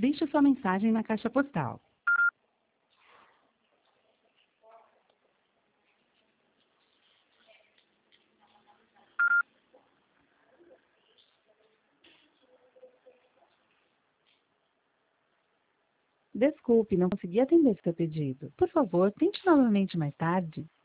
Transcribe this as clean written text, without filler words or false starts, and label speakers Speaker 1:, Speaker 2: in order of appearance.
Speaker 1: Deixe sua mensagem na caixa postal. Desculpe, não consegui atender seu pedido. Por favor, tente novamente mais tarde.